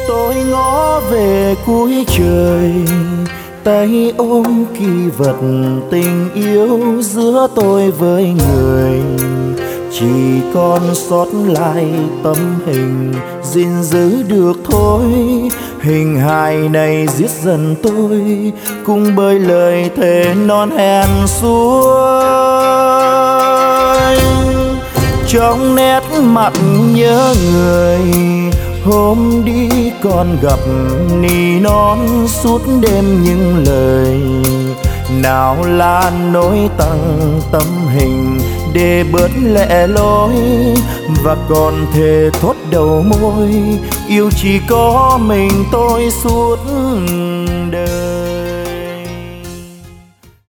Tôi ngó về cuối trời, tay ôm kỷ vật tình yêu giữa tôi với người. Chỉ còn sót lại tấm hình gìn giữ được thôi. Hình hài này giết dần tôi cùng bởi lời thề non hẹn suốt. Trong nét mặt nhớ người, hôm đi còn gặp nỉ non suốt đêm những lời. Nào là nỗi tặng tấm hình để bớt lẻ loi, và còn thề thốt đầu môi yêu chỉ có mình tôi suốt đời.